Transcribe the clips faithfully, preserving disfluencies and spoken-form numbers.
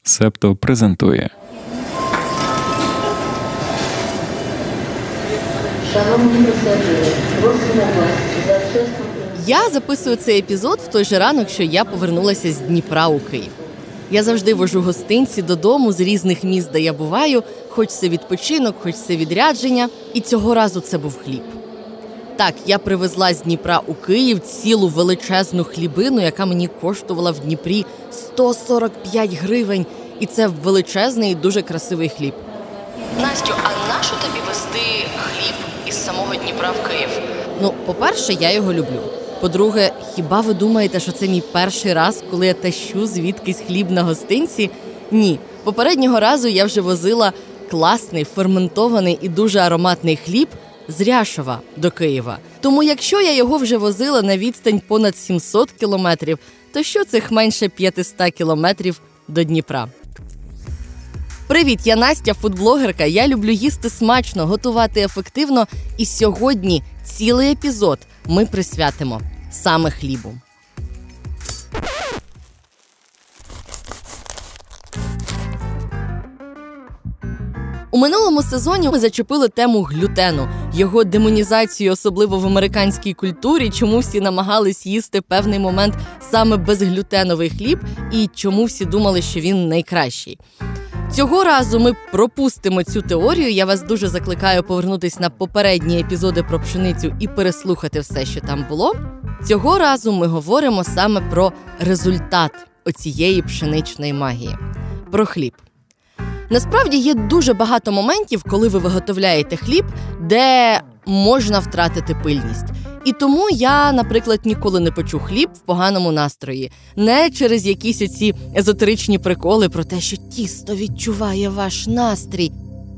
Септо презентує. Шановні пасажири, просимо вас за вчасно... Я записую цей епізод в той же ранок, що я повернулася з Дніпра у Київ. Я завжди вожу гостинці додому з різних міст, де я буваю, хоч це відпочинок, хоч це відрядження, і цього разу це був хліб. Так, я привезла з Дніпра у Київ цілу величезну хлібину, яка мені коштувала в Дніпрі сто сорок п'ять гривень, і це величезний і дуже красивий хліб. Настю, а нащо тобі везти хліб із самого Дніпра в Київ? Ну, по-перше, я його люблю. По-друге, хіба ви думаєте, що це мій перший раз, коли я тащу звідкись хліб на гостинці? Ні. Попереднього разу я вже возила класний, ферментований і дуже ароматний хліб з Ряшова до Києва. Тому якщо я його вже возила на відстань понад сімсот кілометрів, то що цих менше п'ятсот кілометрів до Дніпра? Привіт, я Настя, фудблогерка. Я люблю їсти смачно, готувати ефективно. І сьогодні цілий епізод ми присвятимо саме хлібу. У минулому сезоні ми зачепили тему глютену, його демонізацію, особливо в американській культурі, чому всі намагались їсти певний момент саме безглютеновий хліб і чому всі думали, що він найкращий. Цього разу ми пропустимо цю теорію. Я вас дуже закликаю повернутися на попередні епізоди про пшеницю і переслухати все, що там було. Цього разу ми говоримо саме про результат оцієї пшеничної магії. Про хліб. Насправді є дуже багато моментів, коли ви виготовляєте хліб, де можна втратити пильність. І тому я, наприклад, ніколи не печу хліб в поганому настрої. Не через якісь оці езотеричні приколи про те, що тісто відчуває ваш настрій.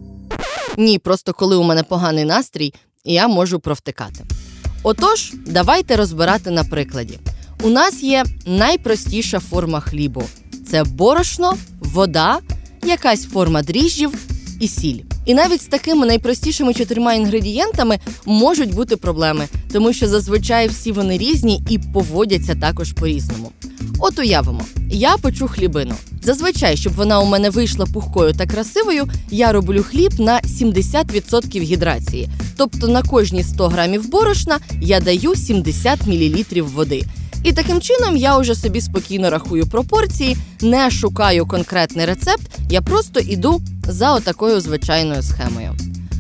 Ні, просто коли у мене поганий настрій, я можу провтикати. Отож, давайте розбирати на прикладі. У нас є найпростіша форма хлібу. Це борошно, вода, якась форма дріжджів і сіль. І навіть з такими найпростішими чотирма інгредієнтами можуть бути проблеми, тому що зазвичай всі вони різні і поводяться також по-різному. От уявимо, я печу хлібину. Зазвичай, щоб вона у мене вийшла пухкою та красивою, я роблю хліб на сімдесят відсотків гідрації. Тобто на кожні сто грамів борошна я даю сімдесят мілілітрів води. І таким чином я вже собі спокійно рахую пропорції, не шукаю конкретний рецепт, я просто іду за отакою звичайною схемою.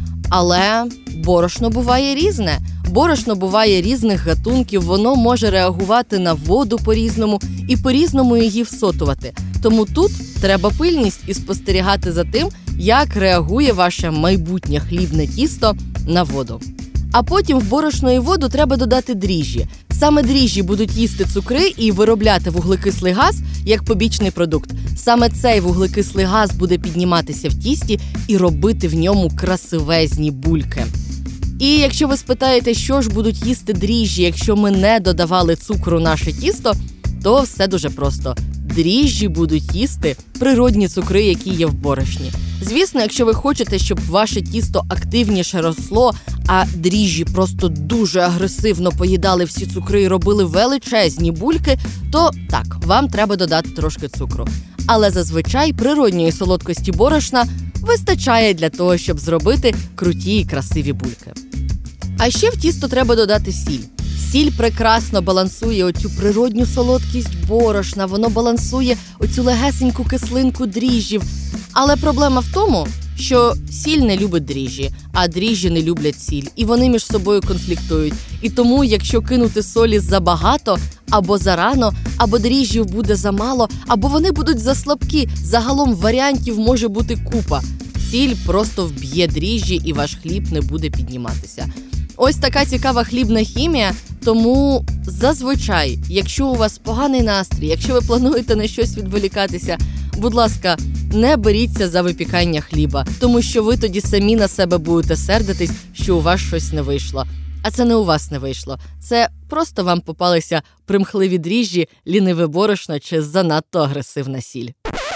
Але борошно буває різне. Борошно буває різних гатунків, воно може реагувати на воду по-різному і по-різному її всотувати. Тому тут треба пильність і спостерігати за тим, як реагує ваше майбутнє хлібне тісто на воду. А потім в борошно і воду треба додати дріжджі. Саме дріжджі будуть їсти цукри і виробляти вуглекислий газ як побічний продукт. Саме цей вуглекислий газ буде підніматися в тісті і робити в ньому красивезні бульки. І якщо ви спитаєте, що ж будуть їсти дріжджі, якщо ми не додавали цукру в наше тісто, то все дуже просто. Дріжджі будуть їсти природні цукри, які є в борошні. Звісно, якщо ви хочете, щоб ваше тісто активніше росло, а дріжджі просто дуже агресивно поїдали всі цукри і робили величезні бульки, то так, вам треба додати трошки цукру. Але зазвичай природньої солодкості борошна вистачає для того, щоб зробити круті і красиві бульки. А ще в тісто треба додати сіль. Сіль прекрасно балансує оцю природню солодкість борошна, воно балансує оцю легесеньку кислинку дріжджів. Але проблема в тому, що сіль не любить дріжджі, а дріжджі не люблять сіль. І вони між собою конфліктують. І тому, якщо кинути солі забагато, або зарано, або дріжджів буде замало, або вони будуть заслабкі, загалом варіантів може бути купа. Сіль просто вб'є дріжджі і ваш хліб не буде підніматися. Ось така цікава хлібна хімія, тому зазвичай, якщо у вас поганий настрій, якщо ви плануєте на щось відволікатися, будь ласка, не беріться за випікання хліба, тому що ви тоді самі на себе будете сердитись, що у вас щось не вийшло. А це не у вас не вийшло. Це просто вам попалися примхливі дріжджі, ліниве борошно чи занадто агресивна сіль.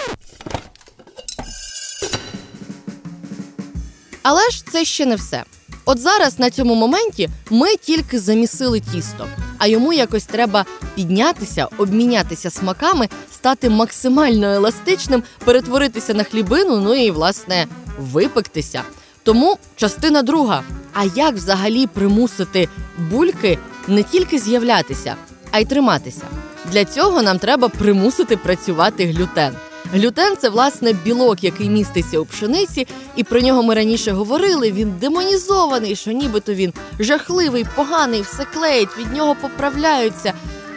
Але ж це ще не все. От зараз на цьому моменті ми тільки замісили тісто, а йому якось треба піднятися, обмінятися смаками з стати максимально еластичним, перетворитися на хлібину, ну і, власне, випектися. Тому частина друга. А як взагалі примусити бульки не тільки з'являтися, а й триматися? Для цього нам треба примусити працювати глютен. Глютен – це, власне, білок, який міститься у пшениці, і про нього ми раніше говорили, він демонізований, що нібито він жахливий, поганий, все клеїть, від нього поправляються.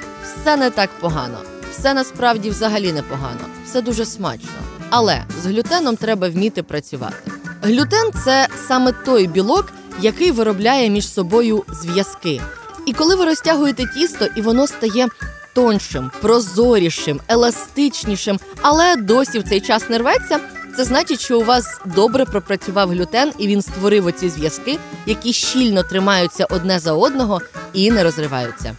Все не так погано. Все насправді взагалі не погано. Все дуже смачно. Але з глютеном треба вміти працювати. Глютен – це саме той білок, який виробляє між собою зв'язки. І коли ви розтягуєте тісто, і воно стає тоншим, прозорішим, еластичнішим, але досі в цей час не рветься, це значить, що у вас добре пропрацював глютен, і він створив оці зв'язки, які щільно тримаються одне за одного і не розриваються.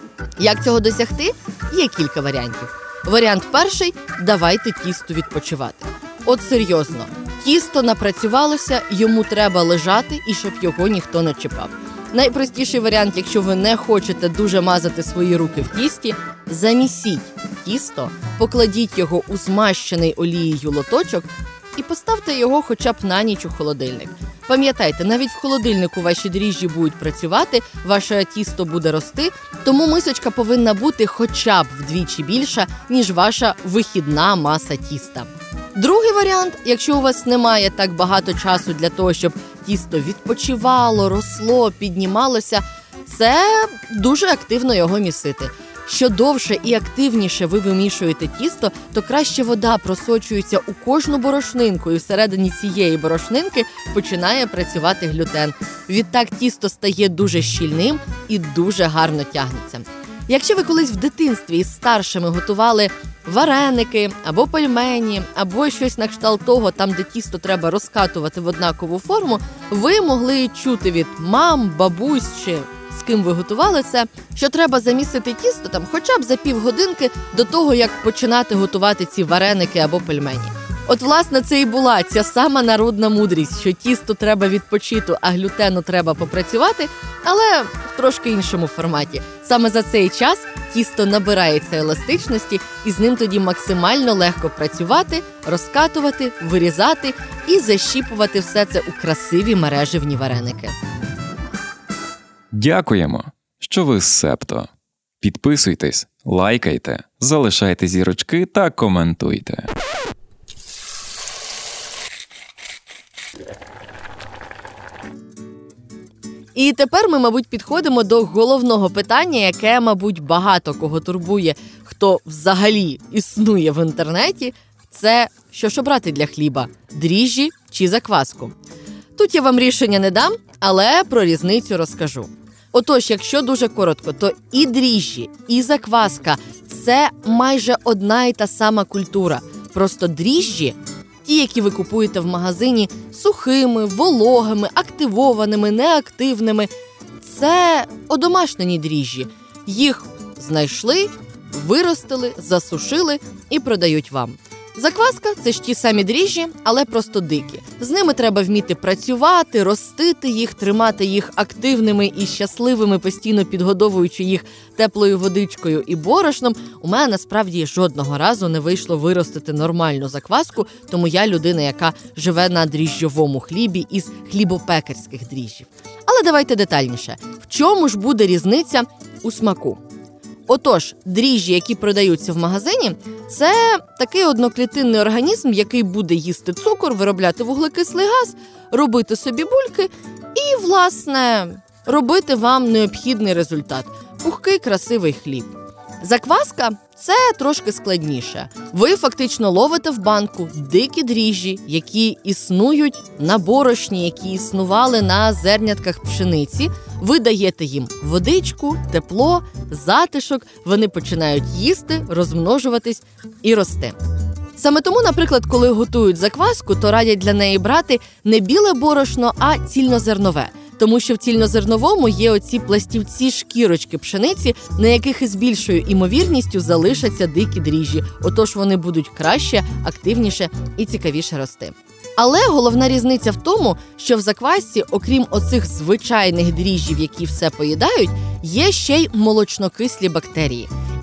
Як цього досягти? Є кілька варіантів. Варіант перший – давайте тісту відпочивати. От серйозно, тісто напрацювалося, йому треба лежати і щоб його ніхто не чіпав. Найпростіший варіант, якщо ви не хочете дуже мазати свої руки в тісті, замісіть тісто, покладіть його у змащений олією лоточок і поставте його хоча б на ніч у холодильник. Пам'ятайте, навіть в холодильнику ваші дріжджі будуть працювати, ваше тісто буде рости, тому мисочка повинна бути хоча б вдвічі більша, ніж ваша вихідна маса тіста. Другий варіант, якщо у вас немає так багато часу для того, щоб тісто відпочивало, росло, піднімалося, це дуже активно його місити. Що довше і активніше ви вимішуєте тісто, то краще вода просочується у кожну борошнинку, і всередині цієї борошнинки починає працювати глютен. Відтак тісто стає дуже щільним і дуже гарно тягнеться. Якщо ви колись в дитинстві із старшими готували вареники, або пельмені, або щось на кшталт того, там, де тісто треба розкатувати в однакову форму, ви могли чути від мам, бабусь чи з ким ви готували це, що треба замісити тісто там хоча б за півгодинки до того, як починати готувати ці вареники або пельмені. От, власне, це і була ця сама народна мудрість, що тісто треба відпочити, а глютену треба попрацювати, але в трошки іншому форматі. Саме за цей час тісто набирається еластичності, і з ним тоді максимально легко працювати, розкатувати, вирізати і защіпувати все це у красиві мереживні вареники. Дякуємо, що ви з Септо. Підписуйтесь, лайкайте, залишайте зірочки та коментуйте. І тепер ми, мабуть, підходимо до головного питання, яке, мабуть, багато кого турбує, хто взагалі існує в інтернеті. Це що ж обрати для хліба – дріжджі чи закваску? Тут я вам рішення не дам, але про різницю розкажу. Отож, якщо дуже коротко, то і дріжджі, і закваска – це майже одна і та сама культура. Просто дріжджі, ті, які ви купуєте в магазині, сухими, вологими, активованими, неактивними – це одомашнені дріжджі. Їх знайшли, виростили, засушили і продають вам. Закваска – це ж ті самі дріжджі, але просто дикі. З ними треба вміти працювати, ростити їх, тримати їх активними і щасливими, постійно підгодовуючи їх теплою водичкою і борошном. У мене насправді жодного разу не вийшло виростити нормальну закваску, тому я людина, яка живе на дріжджовому хлібі із хлібопекарських дріжджів. Але давайте детальніше. В чому ж буде різниця у смаку? Отож, дріжджі, які продаються в магазині, це такий одноклітинний організм, який буде їсти цукор, виробляти вуглекислий газ, робити собі бульки і, власне, робити вам необхідний результат – пухкий, красивий хліб. Закваска – це трошки складніше. Ви фактично ловите в банку дикі дріжджі, які існують на борошні, які існували на зернятках пшениці. Ви даєте їм водичку, тепло, затишок, вони починають їсти, розмножуватись і рости. Саме тому, наприклад, коли готують закваску, то радять для неї брати не біле борошно, а цільнозернове. Тому що в цільнозерновому є оці пластівці шкірочки пшениці, на яких із більшою імовірністю залишаться дикі дріжджі. Отож вони будуть краще, активніше і цікавіше рости. Але головна різниця в тому, що в заквасці, окрім оцих звичайних дріжджів, які все поїдають, є ще й молочнокислі бактерії.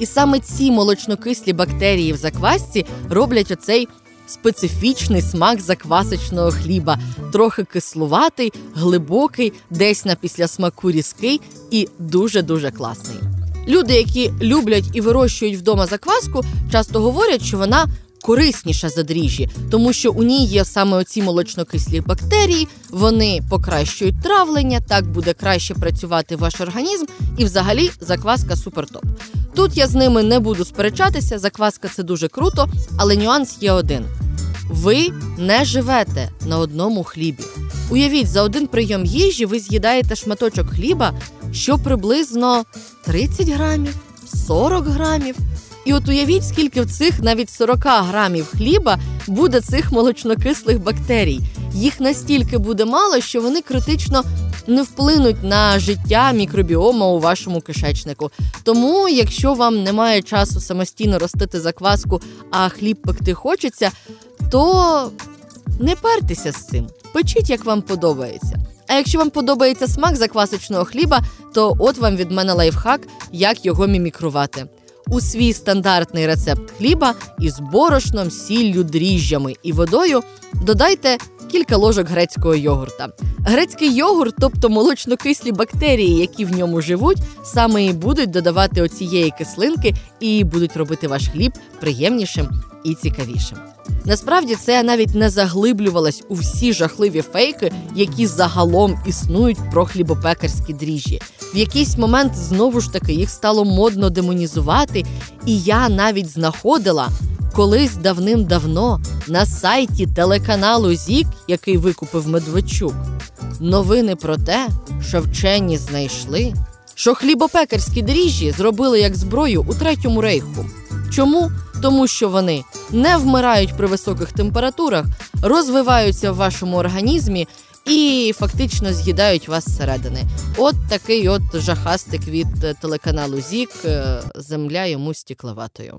І саме ці молочнокислі бактерії в заквасці роблять оцей специфічний смак заквасочного хліба. Трохи кислуватий, глибокий, десь на післясмаку різкий і дуже-дуже класний. Люди, які люблять і вирощують вдома закваску, часто говорять, що вона корисніша за дріжджі, тому що у ній є саме оці молочнокислі бактерії, вони покращують травлення, так буде краще працювати ваш організм, і взагалі закваска супер-топ. Тут я з ними не буду сперечатися, закваска – це дуже круто, але нюанс є один. Ви не живете на одному хлібі. Уявіть, за один прийом їжі ви з'їдаєте шматочок хліба, що приблизно тридцять грамів, сорок грамів. І от уявіть, скільки в цих навіть сорок грамів хліба буде цих молочнокислих бактерій. Їх настільки буде мало, що вони критично не вплинуть на життя мікробіома у вашому кишечнику. Тому, якщо вам немає часу самостійно ростити закваску, а хліб пекти хочеться, то не партеся з цим. Печіть, як вам подобається. А якщо вам подобається смак заквасочного хліба, то от вам від мене лайфхак, як його мімікрувати. У свій стандартний рецепт хліба із борошном, сіллю, дріжджами і водою додайте кілька ложок грецького йогурта. Грецький йогурт, тобто молочнокислі бактерії, які в ньому живуть, саме і будуть додавати оцієї кислинки і будуть робити ваш хліб приємнішим і цікавішим. Насправді, це я навіть не заглиблювалась у всі жахливі фейки, які загалом існують про хлібопекарські дріжджі. В якийсь момент, знову ж таки, їх стало модно демонізувати, і я навіть знаходила колись давним-давно на сайті телеканалу ЗІК, який викупив Медведчук, новини про те, що вчені знайшли, що хлібопекарські дріжджі зробили як зброю у Третьому рейху. Чому? Тому що вони не вмирають при високих температурах, розвиваються в вашому організмі і фактично з'їдають вас зсередини. От такий от жахастик від телеканалу ЗІК, земля йому стікловатою.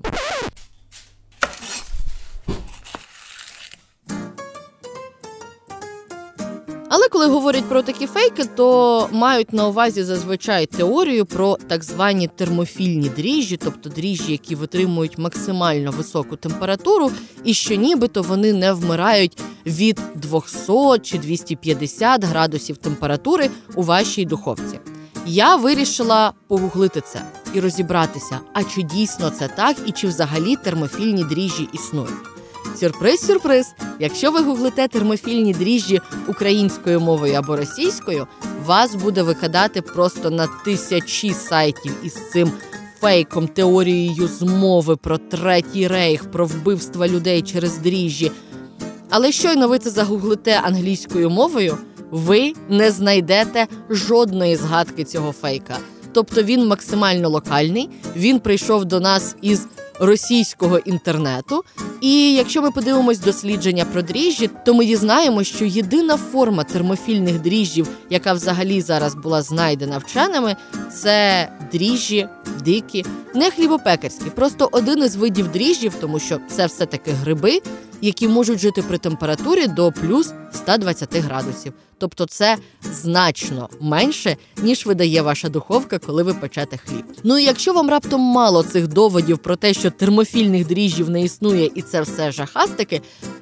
Але коли говорять про такі фейки, то мають на увазі зазвичай теорію про так звані термофільні дріжджі, тобто дріжджі, які витримують максимально високу температуру, і що нібито вони не вмирають від двісті чи двісті п'ятдесят градусів температури у вашій духовці. Я вирішила погуглити це і розібратися, а чи дійсно це так і чи взагалі термофільні дріжджі існують. Сюрприз-сюрприз! Якщо ви гуглите термофільні дріжджі українською мовою або російською, вас буде викидати просто на тисячі сайтів із цим фейком, теорією змови про Третій рейх, про вбивства людей через дріжджі. Але щойно ви це загуглите англійською мовою, ви не знайдете жодної згадки цього фейка. Тобто він максимально локальний, він прийшов до нас із російського інтернету. І якщо ми подивимось дослідження про дріжджі, то ми дізнаємося, що єдина форма термофільних дріжджів, яка взагалі зараз була знайдена вченими, це дріжджі дикі, не хлібопекарські, просто один із видів дріжджів, тому що це все-таки гриби, які можуть жити при температурі до плюс сто двадцять градусів. Тобто це значно менше, ніж видає ваша духовка, коли ви печете хліб. Ну і якщо вам раптом мало цих доводів про те, що термофільних дріжджів не існує і це все жахастики,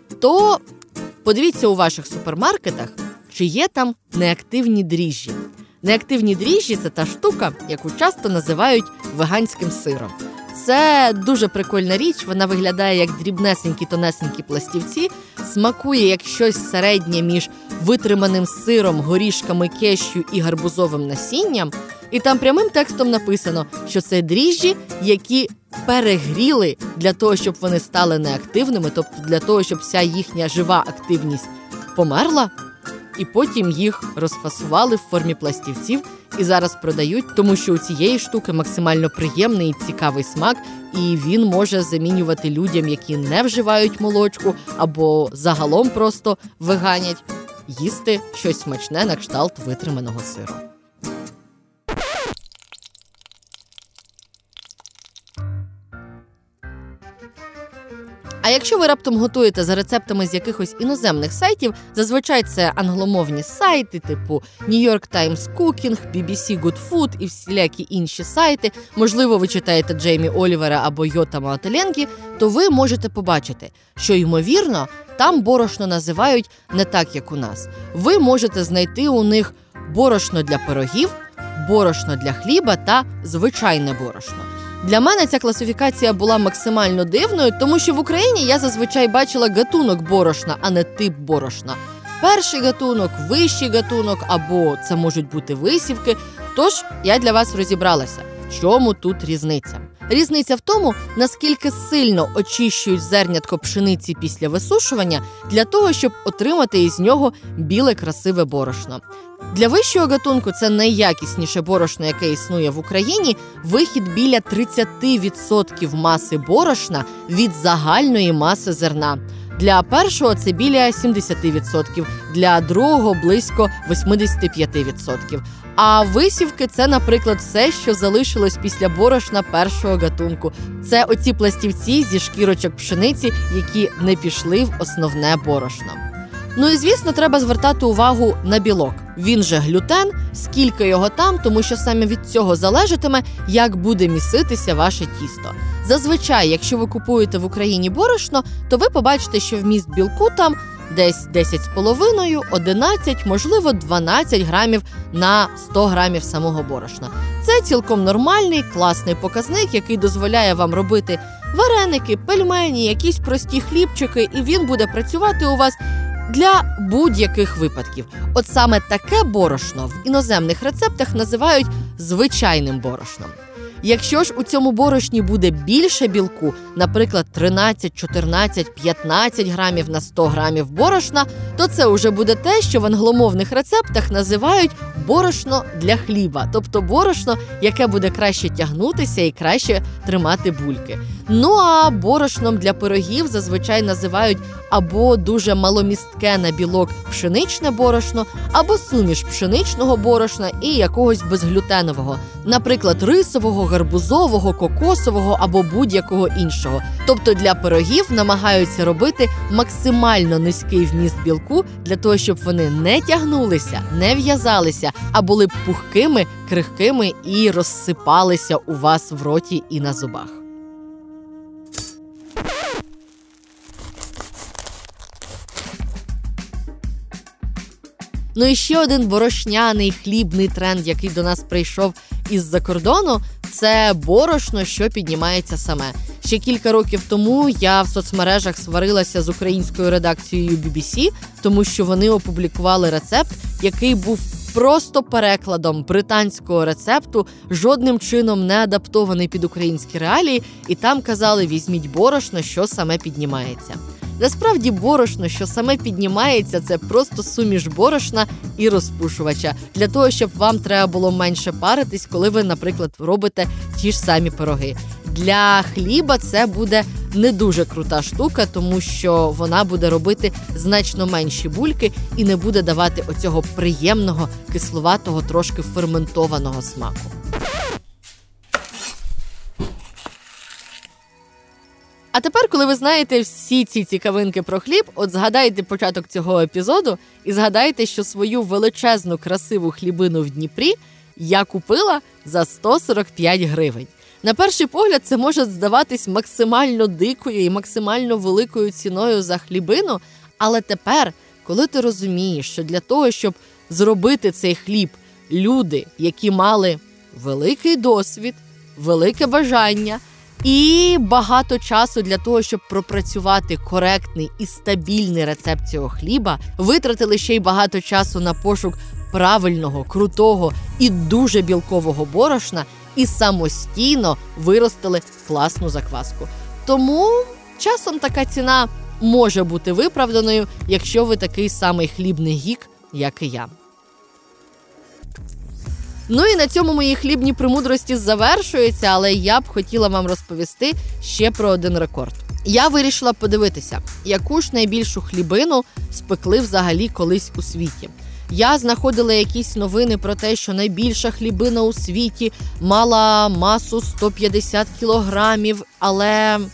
то подивіться у ваших супермаркетах, чи є там неактивні дріжджі. Неактивні дріжджі – це та штука, яку часто називають веганським сиром. Це дуже прикольна річ, вона виглядає як дрібнесенькі-тонесенькі пластівці, смакує як щось середнє між витриманим сиром, горішками, кешю і гарбузовим насінням. І там прямим текстом написано, що це дріжджі, які перегріли для того, щоб вони стали неактивними, тобто для того, щоб вся їхня жива активність померла, і потім їх розфасували в формі пластівців і зараз продають, тому що у цієї штуки максимально приємний і цікавий смак, і він може замінювати людям, які не вживають молочку або загалом просто веганять, їсти щось смачне на кшталт витриманого сиру. А якщо ви раптом готуєте за рецептами з якихось іноземних сайтів, зазвичай це англомовні сайти, типу New York Times Cooking, бі бі сі Good Food і всілякі інші сайти, можливо, ви читаєте Джеймі Олівера або Йота Маотеленкі, то ви можете побачити, що, ймовірно, там борошно називають не так, як у нас. Ви можете знайти у них борошно для пирогів, борошно для хліба та звичайне борошно. Для мене ця класифікація була максимально дивною, тому що в Україні я зазвичай бачила гатунок борошна, а не тип борошна. Перший гатунок, вищий гатунок, або це можуть бути висівки. Тож я для вас розібралася, в чому тут різниця. Різниця в тому, наскільки сильно очищують зернятко пшениці після висушування для того, щоб отримати із нього біле красиве борошно. Для вищого гатунку це найякісніше борошно, яке існує в Україні, вихід біля тридцять відсотків маси борошна від загальної маси зерна. Для першого це біля сімдесят відсотків, для другого близько вісімдесят п'ять відсотків. А висівки – це, наприклад, все, що залишилось після борошна першого гатунку. Це оці пластівці зі шкірочок пшениці, які не пішли в основне борошно. Ну і, звісно, треба звертати увагу на білок. Він же глютен, скільки його там, тому що саме від цього залежатиме, як буде міситися ваше тісто. Зазвичай, якщо ви купуєте в Україні борошно, то ви побачите, що вміст білку там десь десять з половиною, одинадцять, можливо, дванадцять грамів на сто грамів самого борошна. Це цілком нормальний, класний показник, який дозволяє вам робити вареники, пельмені, якісь прості хлібчики, і він буде працювати у вас для будь-яких випадків. От саме таке борошно в іноземних рецептах називають звичайним борошном. Якщо ж у цьому борошні буде більше білку, наприклад, тринадцять, чотирнадцять, п'ятнадцять грамів на сто грамів борошна, то це вже буде те, що в англомовних рецептах називають борошно для хліба, тобто борошно, яке буде краще тягнутися і краще тримати бульки. Ну а борошном для пирогів зазвичай називають або дуже маломістке на білок пшеничне борошно, або суміш пшеничного борошна і якогось безглютенового, наприклад, рисового, гарбузового, кокосового або будь-якого іншого. Тобто для пирогів намагаються робити максимально низький вміст білку для того, щоб вони не тягнулися, не в'язалися, а були б пухкими, крихкими і розсипалися у вас в роті і на зубах. Ну і ще один борошняний хлібний тренд, який до нас прийшов із-за кордону, це борошно, що піднімається саме. Ще кілька років тому я в соцмережах сварилася з українською редакцією бі бі сі, тому що вони опублікували рецепт, який був просто перекладом британського рецепту, жодним чином не адаптований під українські реалії, і там казали: візьміть борошно, що саме піднімається. Насправді борошно, що саме піднімається, це просто суміш борошна і розпушувача. Для того, щоб вам треба було менше паритись, коли ви, наприклад, робите ті ж самі пироги. Для хліба це буде не дуже крута штука, тому що вона буде робити значно менші бульки і не буде давати оцього приємного, кислуватого, трошки ферментованого смаку. А тепер, коли ви знаєте всі ці цікавинки про хліб, от згадайте початок цього епізоду і згадайте, що свою величезну красиву хлібину в Дніпрі я купила за сто сорок п'ять гривень. На перший погляд це може здаватись максимально дикою і максимально великою ціною за хлібину, але тепер, коли ти розумієш, що для того, щоб зробити цей хліб, люди, які мали великий досвід, велике бажання і багато часу для того, щоб пропрацювати коректний і стабільний рецепт цього хліба, витратили ще й багато часу на пошук правильного, крутого і дуже білкового борошна і самостійно виростили класну закваску. Тому часом така ціна може бути виправданою, якщо ви такий самий хлібний гік, як і я. Ну і на цьому мої хлібні премудрості завершуються, але я б хотіла вам розповісти ще про один рекорд. Я вирішила подивитися, яку ж найбільшу хлібину спекли взагалі колись у світі. Я знаходила якісь новини про те, що найбільша хлібина у світі мала масу сто п'ятдесят кілограмів, але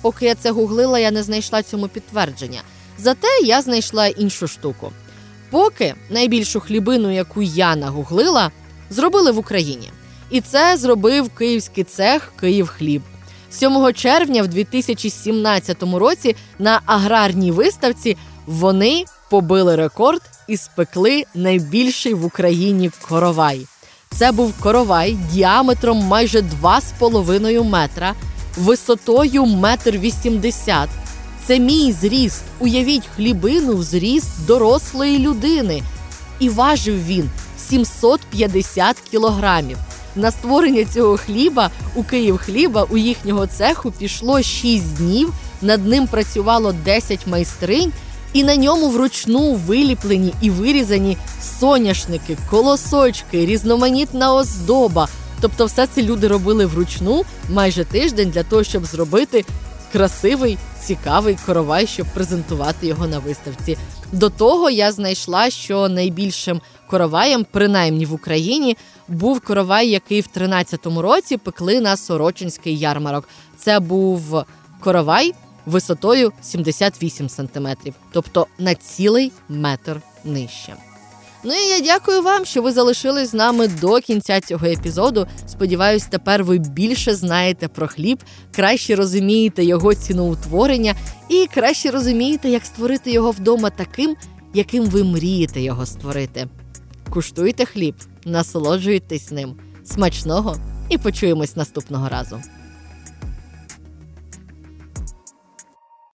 поки я це гуглила, я не знайшла цьому підтвердження. Зате я знайшла іншу штуку. Поки найбільшу хлібину, яку я нагуглила, зробили в Україні. І це зробив київський цех «Київхліб». сьомого червня в дві тисячі сімнадцятому році на аграрній виставці вони побили рекорд і спекли найбільший в Україні коровай. Це був коровай діаметром майже два з половиною метра, висотою метр вісімдесят. Це мій зріст. Уявіть хлібину в зріст дорослої людини. І важив він сімсот п'ятдесят кілограмів. На створення цього хліба у «Київхліба» у їхнього цеху пішло шість днів, над ним працювало десять майстринь, і на ньому вручну виліплені і вирізані соняшники, колосочки, різноманітна оздоба. Тобто все це люди робили вручну майже тиждень для того, щоб зробити красивий, цікавий коровай, щоб презентувати його на виставці. До того я знайшла, що найбільшим короваєм, принаймні в Україні, був коровай, який в тринадцятому році пекли на Сорочинський ярмарок. Це був коровай висотою сімдесят вісім сантиметрів, тобто на цілий метр нижче. Ну і я дякую вам, що ви залишились з нами до кінця цього епізоду. Сподіваюсь, тепер ви більше знаєте про хліб, краще розумієте його ціноутворення і краще розумієте, як створити його вдома таким, яким ви мрієте його створити. Куштуйте хліб, насолоджуйтесь ним. Смачного і почуємось наступного разу.